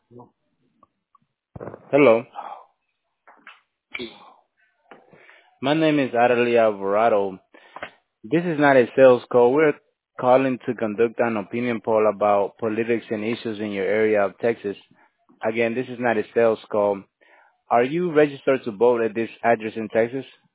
Hello, my name is Adelia Alvarado. This is not a sales call. We're calling to conduct an opinion poll about politics and issues in your area of Texas. Again, this is not a sales call. Are you registered to vote at this address in Texas?